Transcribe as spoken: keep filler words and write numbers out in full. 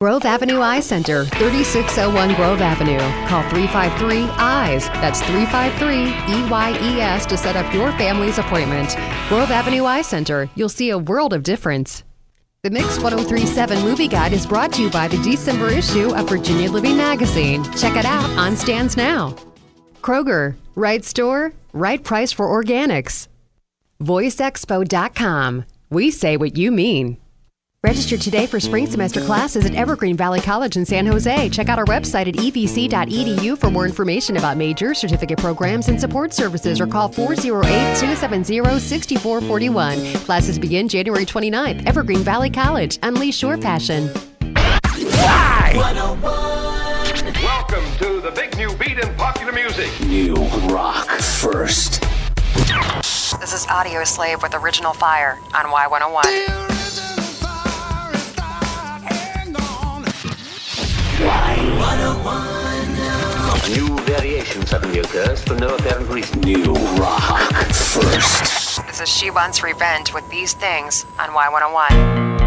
Grove Avenue Eye Center, thirty-six oh one Grove Avenue. Call three five three, E Y E S. That's three five three, E Y E S to set up your family's appointment. Grove Avenue Eye Center. You'll see a world of difference. The Mix one oh three point seven Movie Guide is brought to you by the December issue of Virginia Living Magazine. Check it out on stands now. Kroger, right store, right price for organics. voice expo dot com. We say what you mean. Register today for spring semester classes at Evergreen Valley College in San Jose. Check out our website at e v c dot e d u for more information about major, certificate programs, and support services, or call four oh eight, two seven zero, six four four one. Classes begin January twenty-ninth. Evergreen Valley College. Unleash your passion. Welcome to the big new beat in popular music. New rock first. This is Audio Slave with Original Fire on Y one oh one. one oh one. A new variation suddenly occurs for no apparent reason. New rock first. This is She Wants Revenge with These Things on Y one oh one.